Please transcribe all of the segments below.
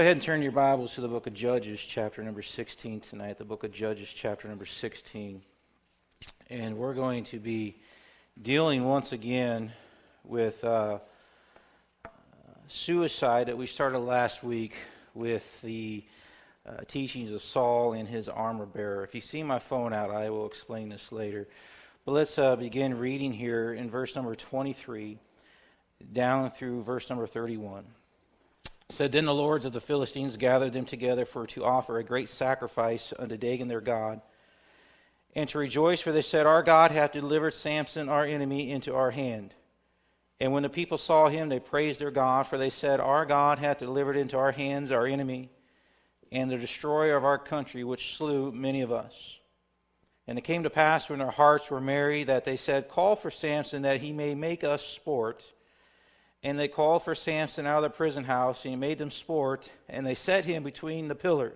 Go ahead and turn your Bibles to the book of Judges, chapter number 16 tonight. The book of Judges, chapter number 16. And we're going to be dealing once again with suicide that we started last week with the teachings of Saul and his armor bearer. If you see my phone out, I will explain this later. But let's begin reading here in verse number 23 down through verse number 31. It said, Then the lords of the Philistines gathered them together to offer a great sacrifice unto Dagon their god, and to rejoice, for they said, Our God hath delivered Samson our enemy into our hand. And when the people saw him, they praised their God, for they said, Our God hath delivered into our hands our enemy, and the destroyer of our country, which slew many of us. And it came to pass, when their hearts were merry, that they said, Call for Samson, that he may make us sport. And they called for Samson out of the prison house, and he made them sport, and they set him between the pillars.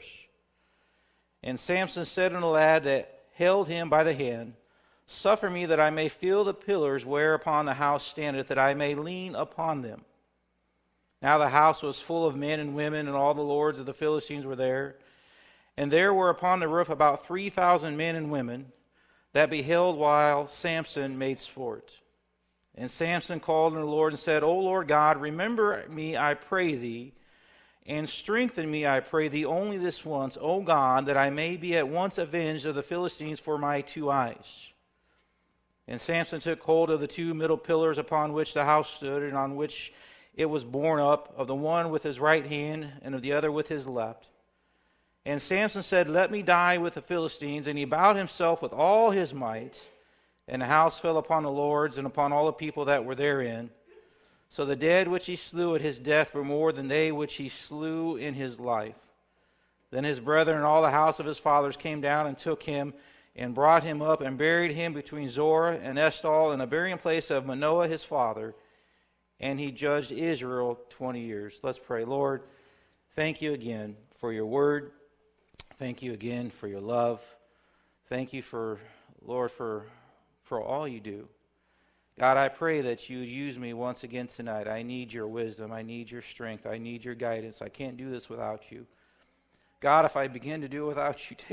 And Samson said unto the lad that held him by the hand, Suffer me that I may feel the pillars whereupon the house standeth, that I may lean upon them. Now the house was full of men and women, and all the lords of the Philistines were there. And there were upon the roof about 3,000 men and women that beheld while Samson made sport. And Samson called unto the Lord and said, O Lord God, remember me, I pray thee, and strengthen me, I pray thee, only this once, O God, that I may be at once avenged of the Philistines for my two eyes. And Samson took hold of the two middle pillars upon which the house stood, and on which it was borne up, of the one with his right hand, and of the other with his left. And Samson said, Let me die with the Philistines. And he bowed himself with all his might, and the house fell upon the lords and upon all the people that were therein. So the dead which he slew at his death were more than they which he slew in his life. Then his brethren and all the house of his fathers came down and took him and brought him up and buried him between Zorah and Eshtaol in the burying place of Manoah his father. And he judged Israel 20 years. Let's pray. Lord, thank you again for your word. Thank you again for your love. Thank you for, Lord, for all you do. God, I pray that you use me once again tonight. I need your wisdom. I need your strength. I need your guidance. I can't do this without you. God, if I begin to do it without you,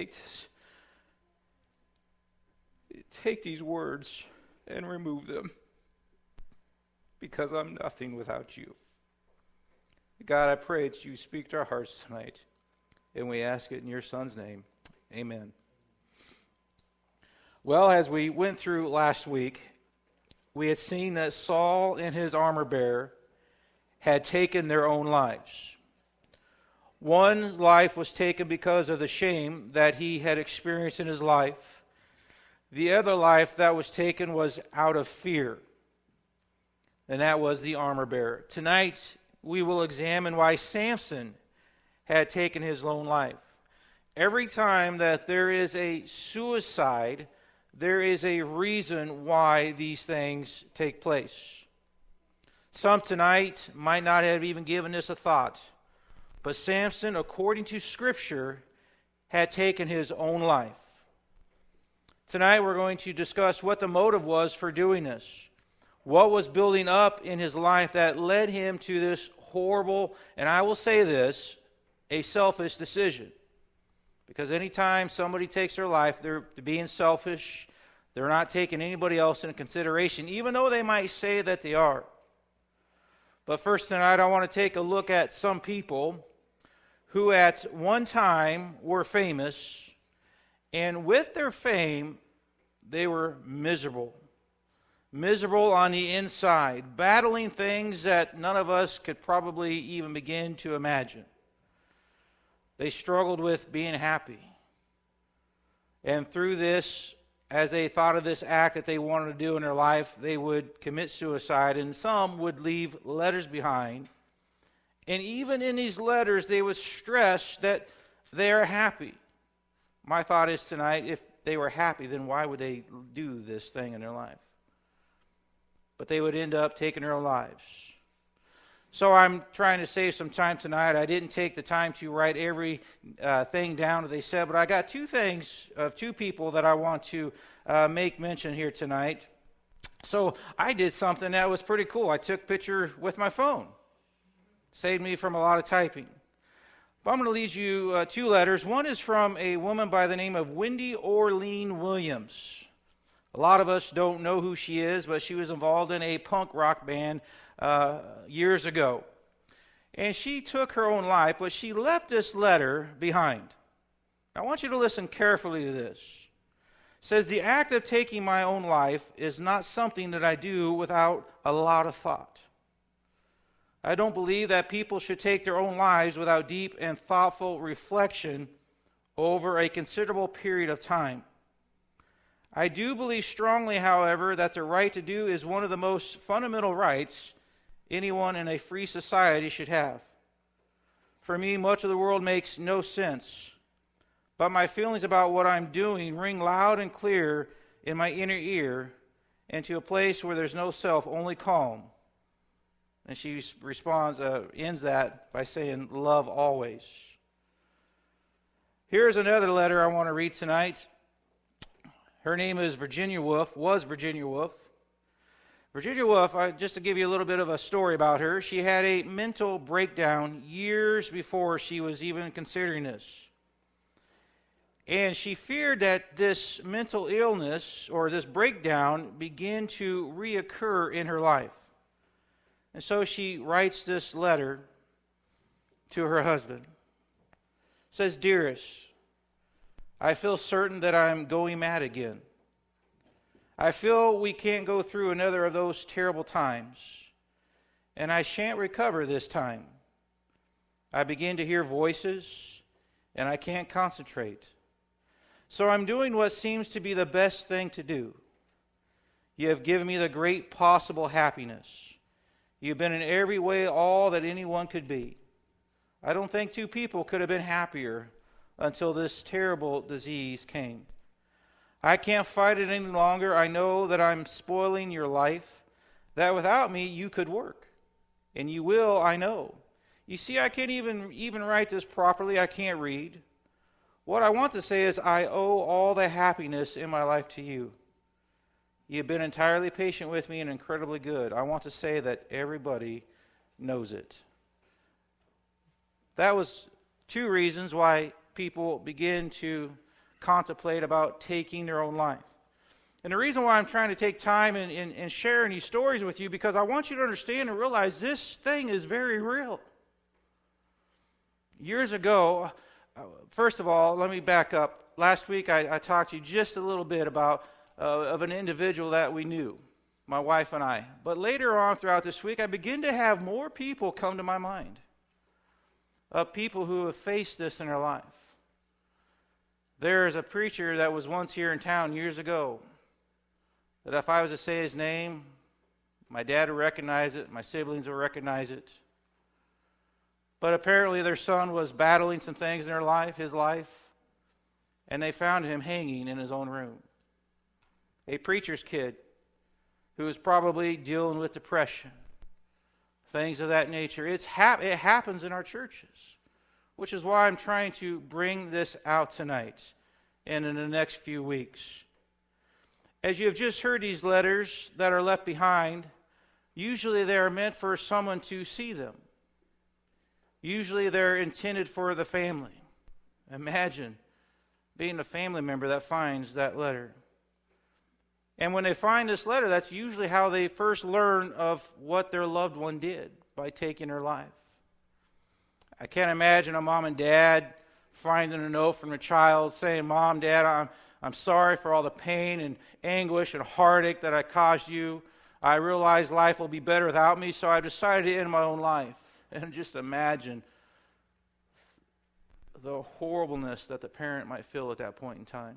take these words and remove them, because I'm nothing without you. God, I pray that you speak to our hearts tonight, and we ask it in your Son's name. Amen. Well, as we went through last week, we had seen that Saul and his armor bearer had taken their own lives. One's life was taken because of the shame that he had experienced in his life. The other life that was taken was out of fear, and that was the armor bearer. Tonight, we will examine why Samson had taken his own life. Every time that there is a suicide, there is a reason why these things take place. Some tonight might not have even given this a thought, but Samson, according to Scripture, had taken his own life. Tonight we're going to discuss what the motive was for doing this. What was building up in his life that led him to this horrible, and I will say this, a selfish decision. Because anytime somebody takes their life, they're being selfish. They're not taking anybody else into consideration, even though they might say that they are. But first tonight, I want to take a look at some people who at one time were famous, and with their fame, they were miserable. Miserable on the inside, battling things that none of us could probably even begin to imagine. They struggled with being happy. And through this, as they thought of this act that they wanted to do in their life, they would commit suicide, and some would leave letters behind. And even in these letters, they would stress that they are happy. My thought is tonight, if they were happy, then why would they do this thing in their life? But they would end up taking their own lives. So I'm trying to save some time tonight. I didn't take the time to write every thing down that they said, but I got two things of two people that I want to make mention here tonight. So I did something that was pretty cool. I took a picture with my phone. Saved me from a lot of typing. But I'm going to lead you two letters. One is from a woman by the name of Wendy Orlean Williams. A lot of us don't know who she is, but she was involved in a punk rock band years ago. And she took her own life, but she left this letter behind. I want you to listen carefully to this. It says, "The act of taking my own life is not something that I do without a lot of thought. I don't believe that people should take their own lives without deep and thoughtful reflection over a considerable period of time. I do believe strongly, however, that the right to do is one of the most fundamental rights anyone in a free society should have. For me, much of the world makes no sense, but my feelings about what I'm doing ring loud and clear in my inner ear and to a place where there's no self, only calm." And she responds, ends that by saying, "Love always." Here's another letter I want to read tonight. Her name is Virginia Woolf, was Virginia Woolf. Virginia Woolf, just to give you a little bit of a story about her, she had a mental breakdown years before she was even considering this. And she feared that this mental illness or this breakdown began to reoccur in her life. And so she writes this letter to her husband. It says, "Dearest, I feel certain that I'm going mad again. I feel we can't go through another of those terrible times, and I shan't recover this time. I begin to hear voices, and I can't concentrate. So I'm doing what seems to be the best thing to do. You have given me the great possible happiness. You've been in every way all that anyone could be. I don't think two people could have been happier until this terrible disease came. I can't fight it any longer. I know that I'm spoiling your life, that without me you could work. And you will, I know. You see, I can't even write this properly. I can't read. What I want to say is I owe all the happiness in my life to you. You've been entirely patient with me and incredibly good. I want to say that everybody knows it." That was two reasons why people begin to contemplate about taking their own life. And the reason why I'm trying to take time in sharing these stories with you, because I want you to understand and realize this thing is very real. Years ago, first of all, let me back up. Last week I talked to you just a little bit about of an individual that we knew, my wife and I. But later on throughout this week, I begin to have more people come to my mind, of people who have faced this in their life. There is a preacher that was once here in town years ago, that if I was to say his name, my dad would recognize it, my siblings would recognize it. But apparently their son was battling some things in their life, his life, and they found him hanging in his own room. A preacher's kid who was probably dealing with depression, things of that nature. It happens in our churches, which is why I'm trying to bring this out tonight and in the next few weeks. As you have just heard these letters that are left behind, usually they are meant for someone to see them. Usually they're intended for the family. Imagine being a family member that finds that letter. And when they find this letter, that's usually how they first learn of what their loved one did by taking their life. I can't imagine a mom and dad finding a note from a child saying, "Mom, Dad, I'm sorry for all the pain and anguish and heartache that I caused you. I realize life will be better without me, so I've decided to end my own life." And just imagine the horribleness that the parent might feel at that point in time.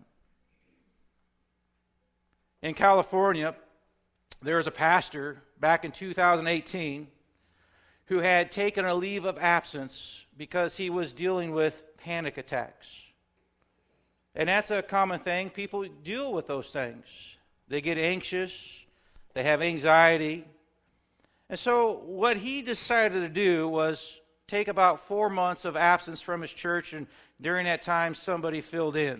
In California, there was a pastor back in 2018 who had taken a leave of absence because he was dealing with panic attacks. And that's a common thing. People deal with those things. They get anxious. They have anxiety. And so what he decided to do was take about 4 months of absence from his church, and during that time, somebody filled in.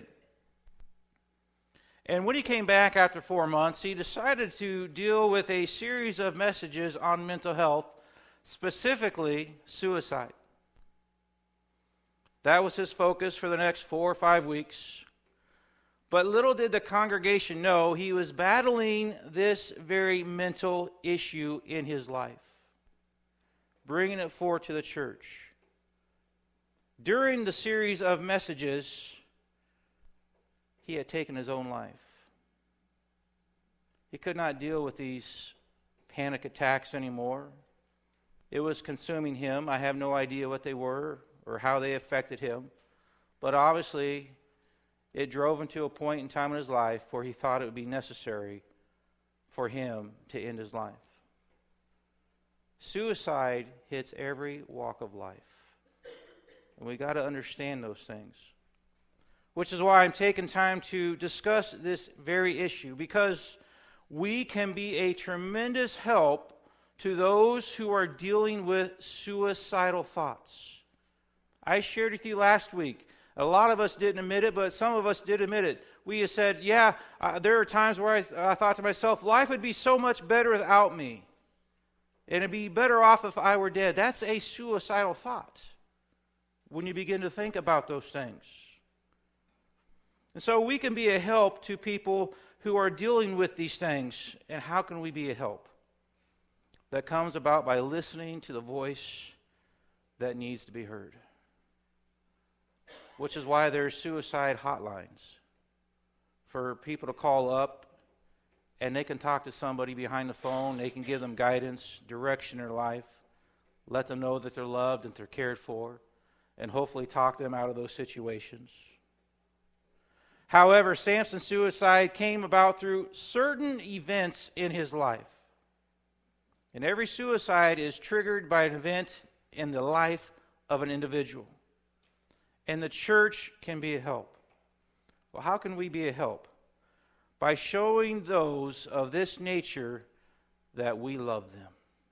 And when he came back after 4 months, he decided to deal with a series of messages on mental health, specifically suicide. That was his focus for the next 4 or 5 weeks. But little did the congregation know he was battling this very mental issue in his life, bringing it forward to the church. During the series of messages, he had taken his own life. He could not deal with these panic attacks anymore. It was consuming him. I have no idea what they were or how they affected him. But obviously, it drove him to a point in time in his life where he thought it would be necessary for him to end his life. Suicide hits every walk of life. And we got to understand those things. Which is why I'm taking time to discuss this very issue, because we can be a tremendous help to those who are dealing with suicidal thoughts. I shared with you last week. A lot of us didn't admit it, but some of us did admit it. We have said, there are times where I thought to myself, life would be so much better without me. And it'd be better off if I were dead. That's a suicidal thought when you begin to think about those things. And so we can be a help to people who are dealing with these things. And how can we be a help? That comes about by listening to the voice that needs to be heard. Which is why there's suicide hotlines for people to call up, and they can talk to somebody behind the phone. They can give them guidance, direction in their life, let them know that they're loved and they're cared for, and hopefully talk them out of those situations. However, Samson's suicide came about through certain events in his life. And every suicide is triggered by an event in the life of an individual. And the church can be a help. Well, how can we be a help? By showing those of this nature that we love them.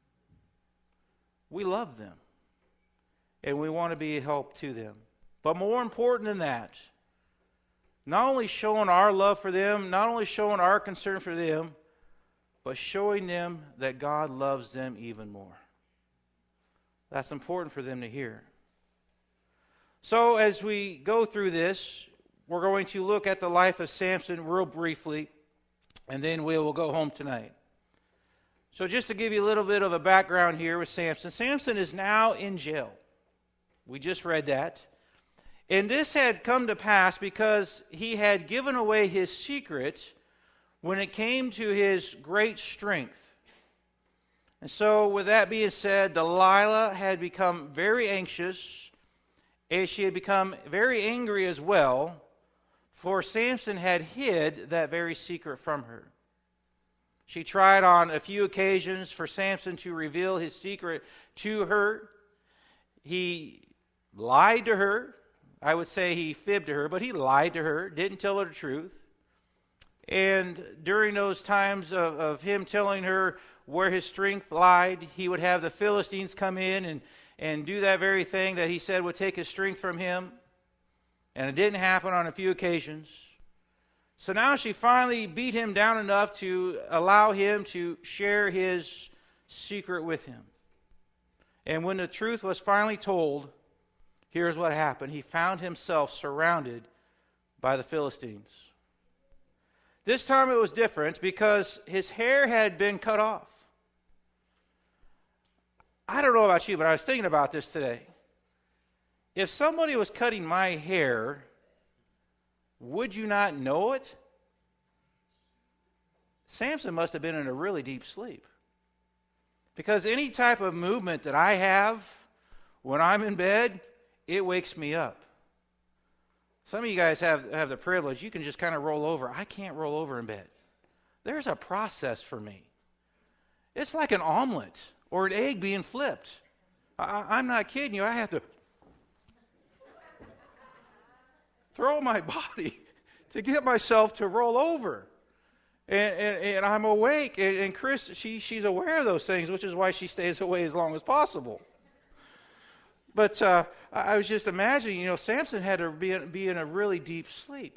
We love them. And we want to be a help to them. But more important than that, not only showing our love for them, not only showing our concern for them, but showing them that God loves them even more. That's important for them to hear. So as we go through this, we're going to look at the life of Samson real briefly, and then we will go home tonight. So just to give you a little bit of a background here with Samson. Samson is now in jail. We just read that. And this had come to pass because he had given away his secret when it came to his great strength. And so with that being said, Delilah had become very anxious, and she had become very angry as well, for Samson had hid that very secret from her. She tried on a few occasions for Samson to reveal his secret to her. He lied to her. I would say he fibbed to her, but he lied to her, didn't tell her the truth. And during those times of him telling her where his strength lied, he would have the Philistines come in and do that very thing that he said would take his strength from him. And it didn't happen on a few occasions. So now she finally beat him down enough to allow him to share his secret with him. And when the truth was finally told, here's what happened. He found himself surrounded by the Philistines. This time it was different because his hair had been cut off. I don't know about you, but I was thinking about this today. If somebody was cutting my hair, would you not know it? Samson must have been in a really deep sleep. Because any type of movement that I have when I'm in bed, it wakes me up. Some of you guys have the privilege. You can just kind of roll over. I can't roll over in bed. There's a process for me. It's like an omelet or an egg being flipped. I'm not kidding you. I have to throw my body to get myself to roll over. And I'm awake. And Chris, she's aware of those things, which is why she stays away as long as possible. But I was just imagining, Samson had to be in a really deep sleep.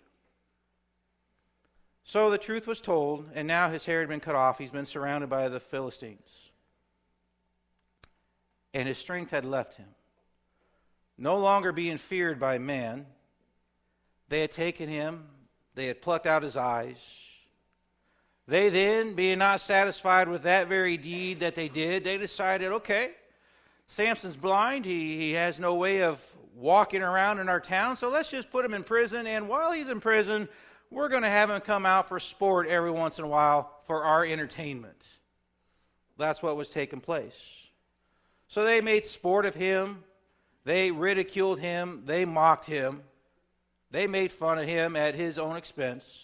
So the truth was told, and now his hair had been cut off. He's been surrounded by the Philistines. And his strength had left him. no longer being feared by man, they had taken him, they had plucked out his eyes. They then, being not satisfied with that very deed that they did, they decided, okay, Samson's blind, he has no way of walking around in our town, so let's just put him in prison, and while he's in prison, we're going to have him come out for sport every once in a while for our entertainment. That's what was taking place. So they made sport of him, they ridiculed him, they mocked him, they made fun of him at his own expense.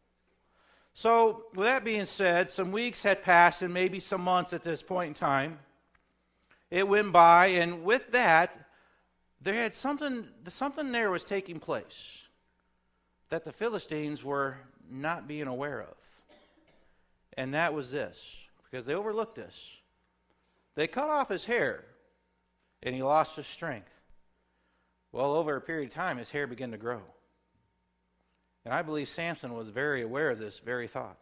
So, with that being said, some weeks had passed and maybe some months at this point in time. It went by, and with that, there had something there was taking place that the Philistines were not being aware of. And that was this, because they overlooked this. They cut off his hair, and he lost his strength. Well, over a period of time, his hair began to grow. And I believe Samson was very aware of this very thought.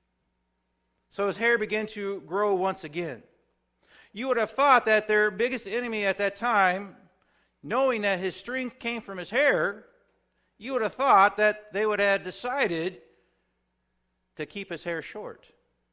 So his hair began to grow once again. You would have thought that their biggest enemy at that time, knowing that his strength came from his hair, you would have thought that they would have decided to keep his hair short.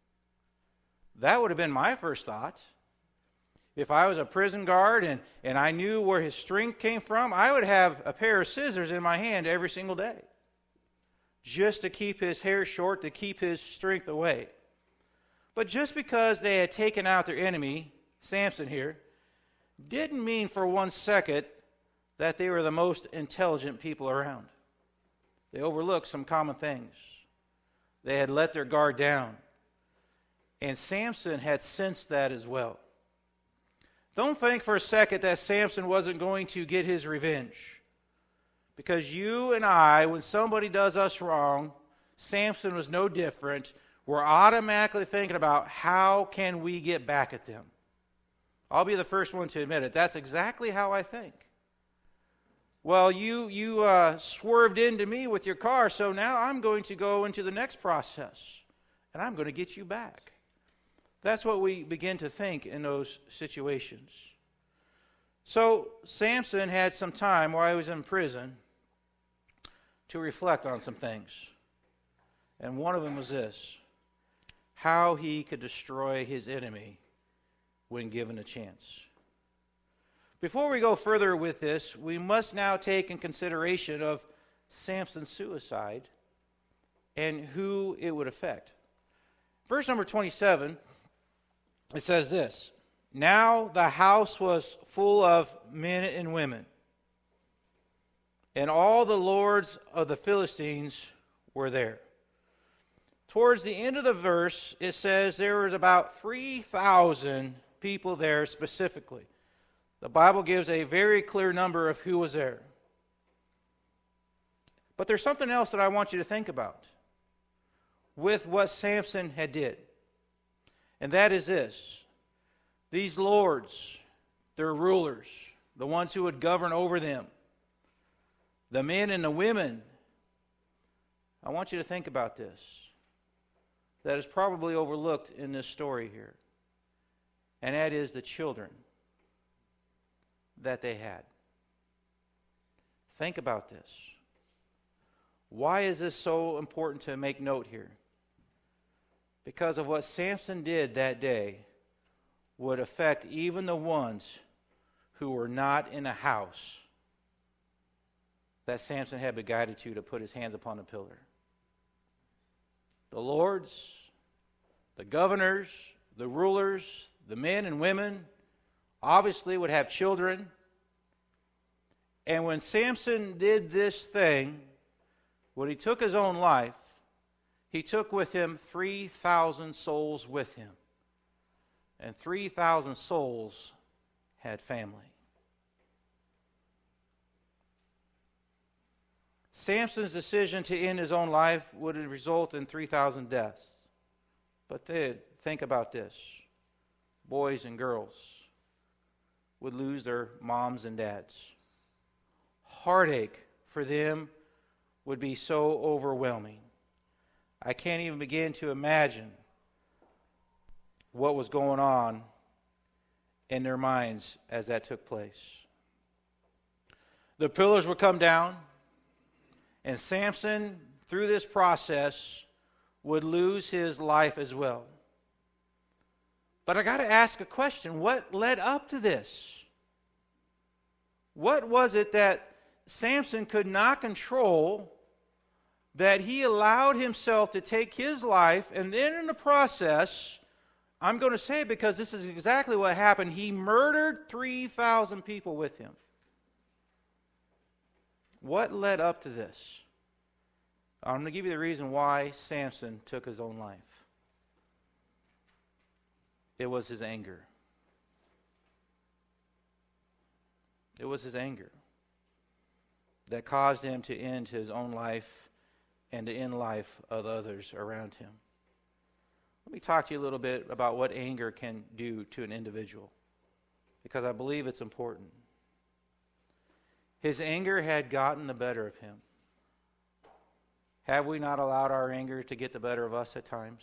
That would have been my first thought. If I was a prison guard and I knew where his strength came from, I would have a pair of scissors in my hand every single day, just to keep his hair short, to keep his strength away. But just because they had taken out their enemy, Samson here, didn't mean for 1 second that they were the most intelligent people around. They overlooked some common things. They had let their guard down. And Samson had sensed that as well. Don't think for a second that Samson wasn't going to get his revenge. Because you and I, when somebody does us wrong, Samson was no different. We're automatically thinking about how can we get back at them. I'll be the first one to admit it. That's exactly how I think. Well, you swerved into me with your car, so now I'm going to go into the next process, and I'm going to get you back. That's what we begin to think in those situations. So Samson had some time while he was in prison to reflect on some things. And one of them was this: how he could destroy his enemy when given a chance. Before we go further with this, we must now take in consideration of Samson's suicide and who it would affect. Verse number 27, it says this: now the house was full of men and women, and all the lords of the Philistines were there. Towards the end of the verse, it says there was about 3,000 people there specifically. The Bible gives a very clear number of who was there. But there's something else that I want you to think about with what Samson had did. And that is this: these lords, their rulers, the ones who would govern over them, the men and the women, I want you to think about this. That is probably overlooked in this story here. And that is the children that they had. Think about this. Why is this so important to make note here? Because of what Samson did that day would affect even the ones who were not in a house that Samson had been guided to put his hands upon the pillar. The lords, the governors, the rulers, the men and women obviously would have children. And when Samson did this thing, when he took his own life, he took with him 3,000 souls with him. And 3,000 souls had family. Samson's decision to end his own life would result in 3,000 deaths. But then, think about this. Boys and girls would lose their moms and dads. Heartache for them would be so overwhelming. I can't even begin to imagine what was going on in their minds as that took place. The pillars would come down, and Samson, through this process, would lose his life as well. But I got to ask a question. What led up to this? What was it that Samson could not control, that he allowed himself to take his life, and then in the process, I'm going to say it because this is exactly what happened, he murdered 3,000 people with him. What led up to this? I'm going to give you the reason why Samson took his own life. It was his anger. It was his anger that caused him to end his own life and to end life of others around him. Let me talk to you a little bit about what anger can do to an individual, because I believe it's important. His anger had gotten the better of him. Have we not allowed our anger to get the better of us at times?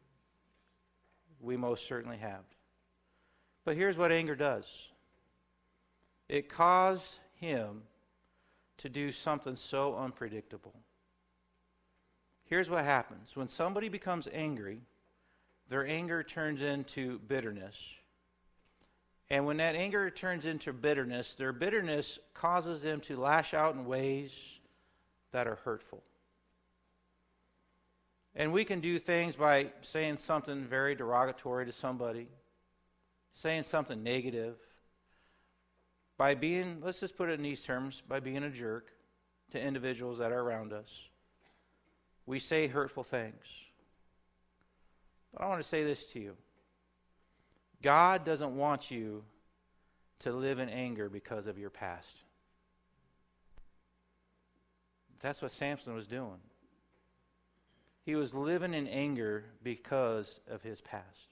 We most certainly have. But here's what anger does. It caused him to do something so unpredictable. Here's what happens. When somebody becomes angry, their anger turns into bitterness. And when that anger turns into bitterness, their bitterness causes them to lash out in ways that are hurtful. And we can do things by saying something very derogatory to somebody, saying something negative, by being, let's just put it in these terms, by being a jerk to individuals that are around us. We say hurtful things. But I want to say this to you. God doesn't want you to live in anger because of your past. That's what Samson was doing. He was living in anger because of his past.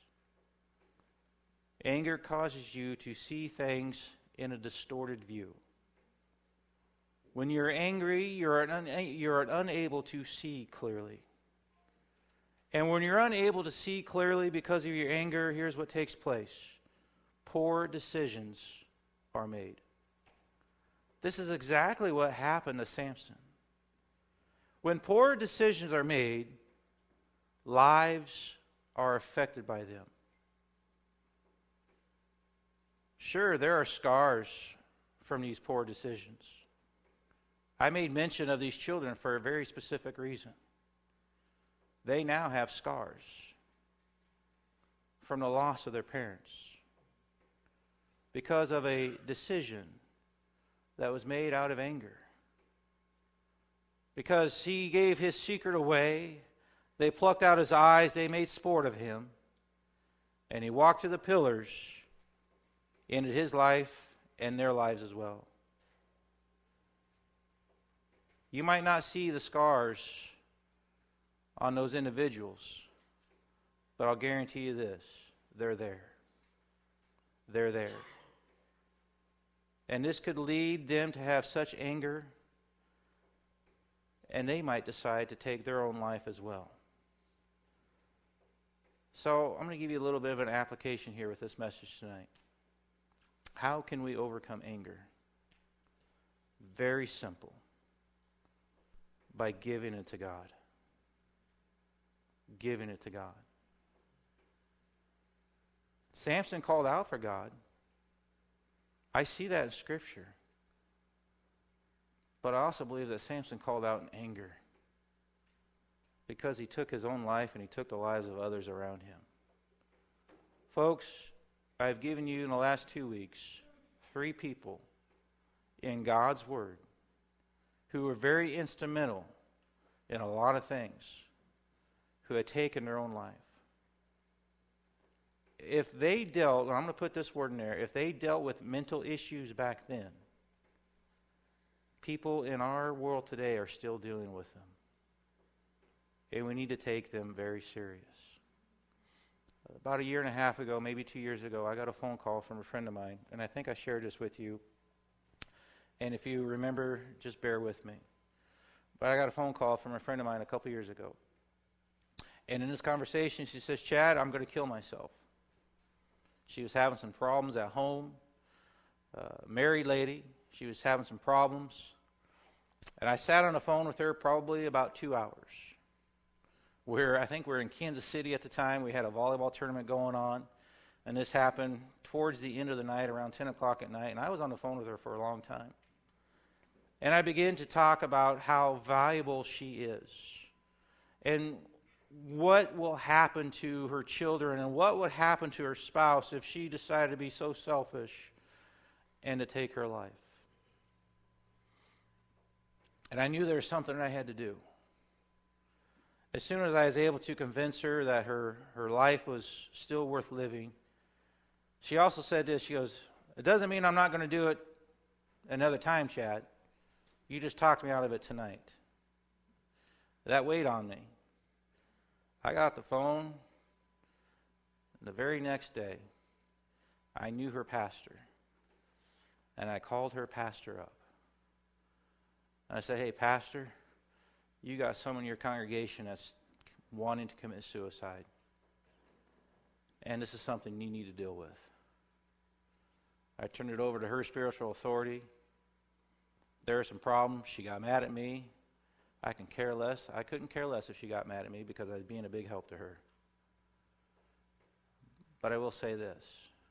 Anger causes you to see things in a distorted view. When you're angry, you're unable to see clearly. And when you're unable to see clearly because of your anger, here's what takes place. Poor decisions are made. This is exactly what happened to Samson. When poor decisions are made, lives are affected by them. Sure, there are scars from these poor decisions. I made mention of these children for a very specific reason. They now have scars from the loss of their parents because of a decision that was made out of anger. Because he gave his secret away, they plucked out his eyes, they made sport of him, and he walked to the pillars, ended his life and their lives as well. You might not see the scars on those individuals, but I'll guarantee you this, they're there. They're there. And this could lead them to have such anger, and they might decide to take their own life as well. So I'm going to give you a little bit of an application here with this message tonight. How can we overcome anger? Very simple. By giving it to God. Giving it to God. Samson called out for God. I see that in Scripture. But I also believe that Samson called out in anger because he took his own life and he took the lives of others around him. Folks, I've given you in the last 2 weeks 3 people in God's Word who were very instrumental in a lot of things, who had taken their own life. If they dealt, and I'm going to put this word in there, if they dealt with mental issues back then, people in our world today are still dealing with them. And we need to take them very serious. About 1.5 years ago, maybe 2 years ago, I got a phone call from a friend of mine, and I think I shared this with you. And if you remember, just bear with me. But I got a phone call from a friend of mine a couple years ago. And in this conversation, she says, Chad, I'm going to kill myself. She was having some problems at home. Married lady. She was having some problems. And I sat on the phone with her probably about 2 hours. I think we were in Kansas City at the time. We had a volleyball tournament going on. And this happened towards the end of the night, around 10 o'clock at night. And I was on the phone with her for a long time. And I began to talk about how valuable she is. And what will happen to her children and what would happen to her spouse if she decided to be so selfish and to take her life. And I knew there was something I had to do. As soon as I was able to convince her that her life was still worth living, she also said this. She goes, "It doesn't mean I'm not going to do it another time, Chad. You just talked me out of it tonight." That weighed on me. I got the phone. And the very next day, I knew her pastor. And I called her pastor up. And I said, "Hey, pastor, you got someone in your congregation that's wanting to commit suicide. And this is something you need to deal with." I turned it over to her spiritual authority. There were some problems. She got mad at me. I can care less. I couldn't care less if she got mad at me because I was being a big help to her. But I will say this.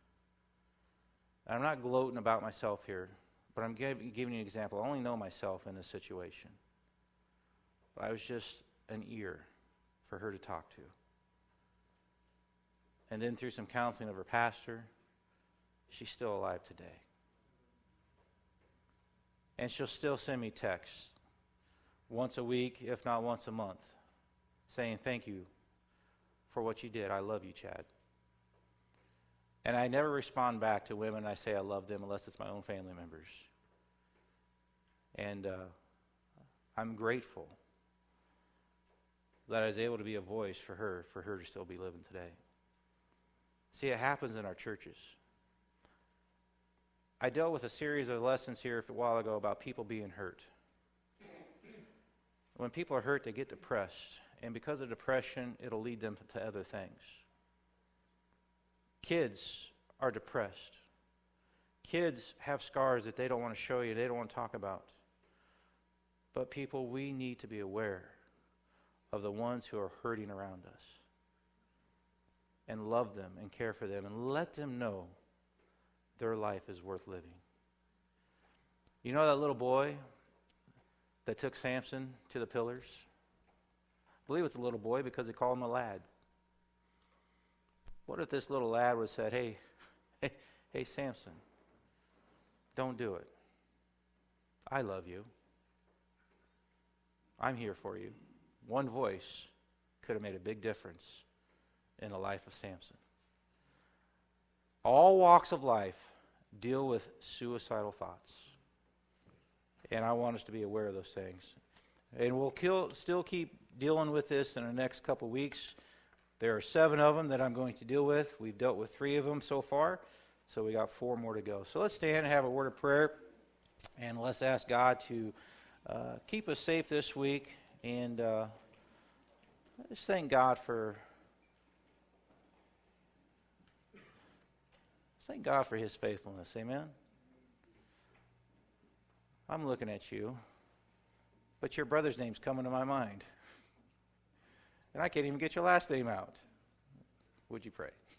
I'm not gloating about myself here, but I'm giving you an example. I only know myself in this situation. But I was just an ear for her to talk to. And then through some counseling of her pastor, she's still alive today. And she'll still send me texts once a week, if not once a month, saying, "Thank you for what you did. I love you, Chad." And I never respond back to women I say I love them unless it's my own family members. And I'm grateful that I was able to be a voice for her to still be living today. See, it happens in our churches. I dealt with a series of lessons here a while ago about people being hurt. When people are hurt, they get depressed. And because of depression, it'll lead them to other things. Kids are depressed. Kids have scars that they don't want to show you, they don't want to talk about. But people, we need to be aware of the ones who are hurting around us. And love them and care for them and let them know their life is worth living. You know that little boy that took Samson to the pillars? I believe it's a little boy because they call him a lad. What if this little lad would have said, hey, Samson, don't do it. I love you. I'm here for you. One voice could have made a big difference in the life of Samson. All walks of life deal with suicidal thoughts. And I want us to be aware of those things. And we'll still keep dealing with this in the next couple weeks. There are 7 of them that I'm going to deal with. We've dealt with 3 of them so far, so we got 4 more to go. So let's stand and have a word of prayer, and let's ask God to keep us safe this week. And just thank God for His faithfulness. Amen. I'm looking at you, but your brother's name's coming to my mind. And I can't even get your last name out. Would you pray?